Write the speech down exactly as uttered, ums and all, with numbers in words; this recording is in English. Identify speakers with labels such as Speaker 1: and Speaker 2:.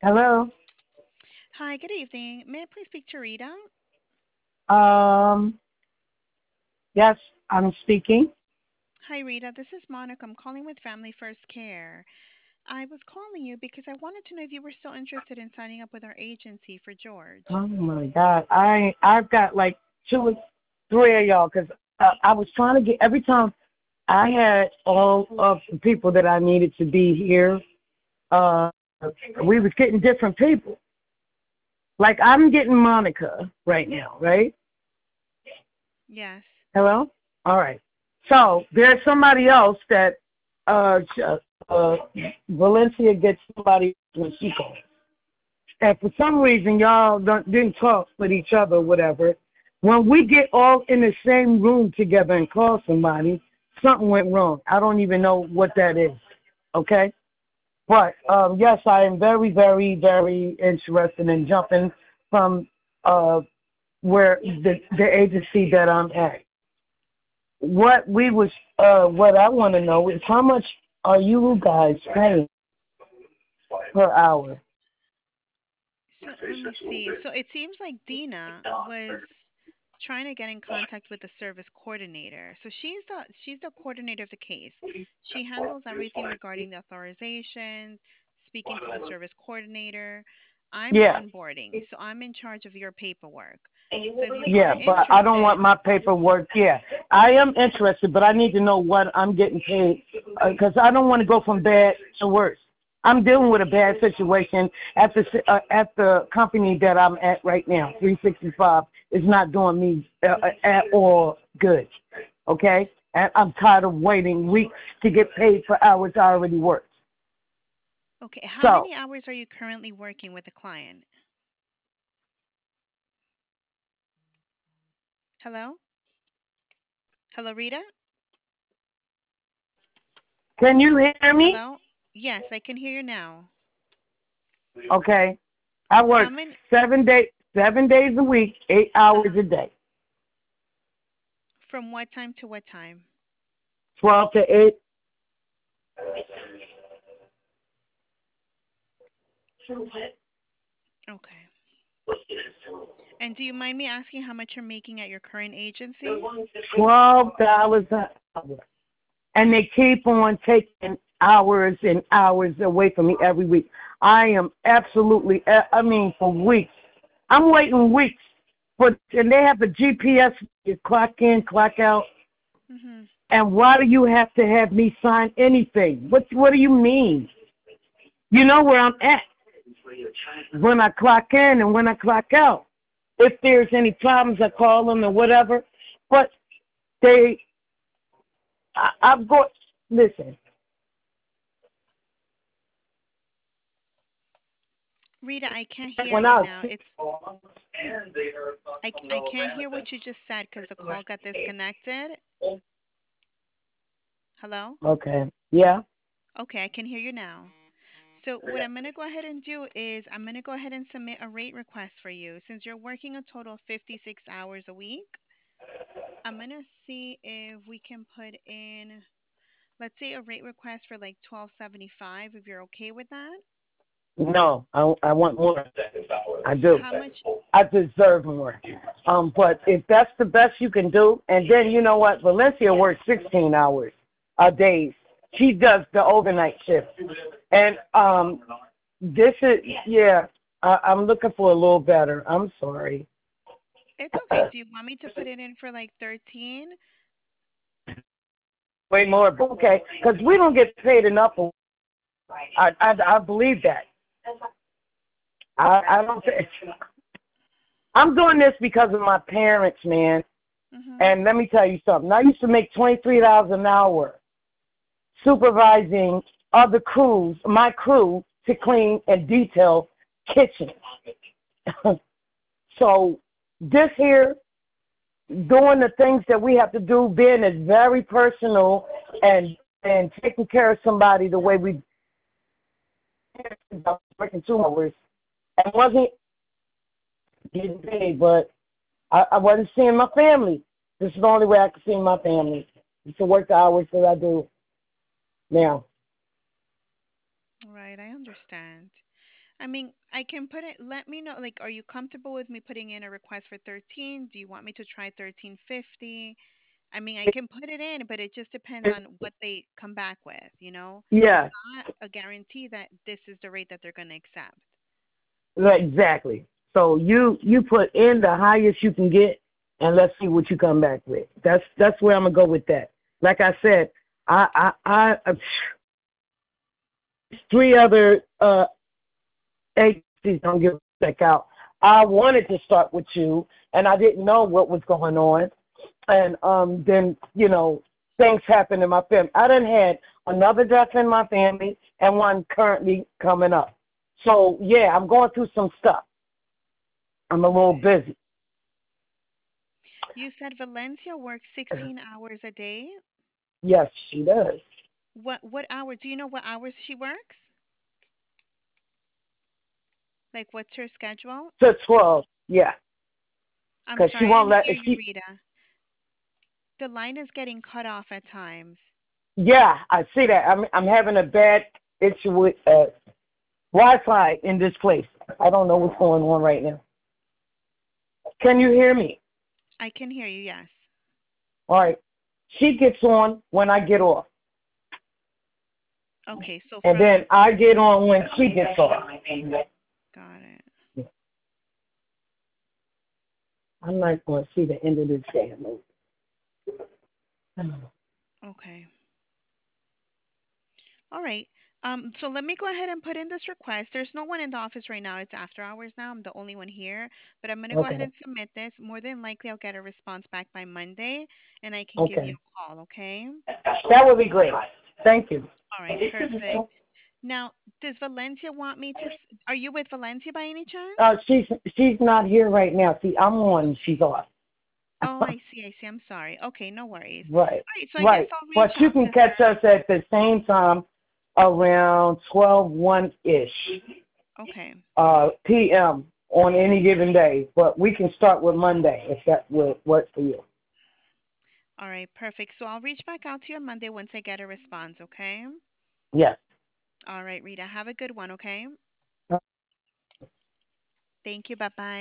Speaker 1: Hello.
Speaker 2: Hi, good evening. May I please speak to Rita?
Speaker 1: Um, yes, I'm speaking.
Speaker 2: Hi, Rita. This is Monica. I'm calling with Family First Care. I was calling you because I wanted to know if you were still interested in signing up with our agency for George.
Speaker 1: Oh my God, I I've got like two or three of y'all because uh, I was trying to get every time I had all of the people that I needed to be here. Uh, we was getting different people. Like I'm getting Monica right now, right?
Speaker 2: Yes.
Speaker 1: Hello. All right. So there's somebody else that uh, sh- uh Valencia gets somebody when she calls. And for some reason, y'all don't, didn't talk with each other or whatever. When we get all in the same room together and call somebody, something went wrong. I don't even know what that is. Okay? But um, yes, I am very, very, very interested in jumping from uh, where the, the agency that I'm at. What we was, uh, what I want to know is how much are you guys paying per hour?
Speaker 2: So let me see. So it seems like Dina was trying to get in contact with the service coordinator. So she's the she's the coordinator of the case. She handles everything regarding the authorizations, speaking to the service coordinator. I'm
Speaker 1: Yeah.
Speaker 2: onboarding, so I'm in charge of your paperwork. So if you are
Speaker 1: Yeah, but I don't want
Speaker 2: interested,
Speaker 1: my paperwork. Yeah, I am interested, but I need to know what I'm getting paid because I don't want to go from bad to worse. I'm dealing with a bad situation at the uh, at the company that I'm at right now. three sixty-five is not doing me uh, uh, at all good. Okay, and I'm tired of waiting weeks to get paid for hours I already worked.
Speaker 2: okay, how
Speaker 1: So
Speaker 2: many hours are you currently working with the client? Hello? Hello, Rita?
Speaker 1: can you hear me?
Speaker 2: Hello? Yes, I can hear you now.
Speaker 1: Okay, I
Speaker 2: How
Speaker 1: work
Speaker 2: many?
Speaker 1: seven days seven days a week, eight hours
Speaker 2: Uh-huh.
Speaker 1: a day.
Speaker 2: From what time to what time?
Speaker 1: twelve to eight.
Speaker 2: Okay. And do you mind me asking how much you're making at your current agency?
Speaker 1: twelve dollars an hour. And they keep on taking hours and hours away from me every week. I am absolutely, I mean, for weeks. I'm waiting weeks for, and they have the G P S, you clock in, clock out.
Speaker 2: Mhm.
Speaker 1: And why do you have to have me sign anything? What, what do you mean? You know where I'm at when I clock in and when I clock out. If there's any problems, I call them or whatever. But they, I, I've got, listen,
Speaker 2: Rita, I can't hear
Speaker 1: when
Speaker 2: you
Speaker 1: I
Speaker 2: now. It's I I can't hear what you just said because the call got disconnected. Hello?
Speaker 1: okay, yeah,
Speaker 2: Okay, I can hear you now. So what I'm going to go ahead and do is I'm going to go ahead and submit a rate request for you. Since you're working a total of fifty-six hours a week, I'm going to see if we can put in, let's say, a rate request for like twelve seventy-five if you're okay with that.
Speaker 1: no, I, I want more. I do.
Speaker 2: How much?
Speaker 1: I deserve more. Um, but if that's the best you can do, and then you know what, Valencia works sixteen hours a day. She does the overnight shift, and um, this is yeah. I, I'm looking for a little better. I'm sorry.
Speaker 2: It's okay. Do you want me to put it in for like thirteen?
Speaker 1: Way more, but okay, because we don't get paid enough. I, I I believe that. I I don't. Think, I'm doing this because of my parents, man.
Speaker 2: Mhm.
Speaker 1: And let me tell you something. I used to make twenty-three dollars an hour supervising other crews, my crew, to clean and detail kitchens. So this here, doing the things that we have to do, being is very personal and and taking care of somebody the way we working two hours. I wasn't getting paid, but I, I wasn't seeing my family. This is the only way I could see my family. Is to work the hours that I do now.
Speaker 2: Right, I understand. I mean, I can put it, let me know, like, are you comfortable with me putting in a request for thirteen? Do you want me to try thirteen fifty? I mean, I can put it in, but it just depends on what they come back with, you know? It's
Speaker 1: Yeah,
Speaker 2: not a guarantee that this is the rate that they're going to accept.
Speaker 1: right, exactly. So you you put in the highest you can get, and let's see what you come back with. That's that's where I'm gonna go with that. Like I said, I I, I three other uh agencies don't give a check out. I wanted to start with you, and I didn't know what was going on, and um then you know things happened in my family. I done had another death in my family and one currently coming up. So yeah, I'm going through some stuff. I'm a little
Speaker 2: Okay.
Speaker 1: busy.
Speaker 2: You said Valencia works sixteen hours a day.
Speaker 1: Yes, she does.
Speaker 2: What what hour? Do you know what hours she works? Like what's her schedule?
Speaker 1: To twelve, yeah,
Speaker 2: I'm
Speaker 1: because she
Speaker 2: sorry, I
Speaker 1: won't
Speaker 2: didn't
Speaker 1: let
Speaker 2: hear you,
Speaker 1: she.
Speaker 2: Rita. The line is getting cut off at times.
Speaker 1: Yeah, I see that. I'm I'm having a bad issue with uh, Wi-Fi in this place. I don't know what's going on right now. Can you hear me?
Speaker 2: I can hear you, yes.
Speaker 1: All right. She gets on when I get off,
Speaker 2: Okay, so
Speaker 1: and
Speaker 2: from,
Speaker 1: then I get on when she gets off.
Speaker 2: got it.
Speaker 1: I'm not going to see the end of this damn movie.
Speaker 2: Okay. All right. Um, so let me go ahead and put in this request. There's no one in the office right now. It's after hours now. I'm the only one here. But I'm going to go ahead
Speaker 1: Okay.
Speaker 2: and submit this. More than likely, I'll get a response back by Monday and I can give you
Speaker 1: Okay.
Speaker 2: a call, okay?
Speaker 1: That would be great. Thank you.
Speaker 2: All right, perfect. Now, does Valencia want me to? s- Are you with Valencia by any chance?
Speaker 1: Uh, she's she's not here right now. See, I'm on. She's off.
Speaker 2: Oh, I see. I see. I'm sorry. Okay, no worries.
Speaker 1: Right.
Speaker 2: All right, so I guess
Speaker 1: Right.
Speaker 2: I'll
Speaker 1: But
Speaker 2: reach
Speaker 1: you
Speaker 2: out
Speaker 1: can
Speaker 2: to
Speaker 1: catch
Speaker 2: her.
Speaker 1: us at the same time around twelve one ish
Speaker 2: Okay.
Speaker 1: uh, p m on any given day. But we can start with Monday if that would work for you.
Speaker 2: All right, perfect. So I'll reach back out to you on Monday once I get a response, okay?
Speaker 1: Yes.
Speaker 2: All right, Rita. Have a good one, okay? Thank you. Bye bye.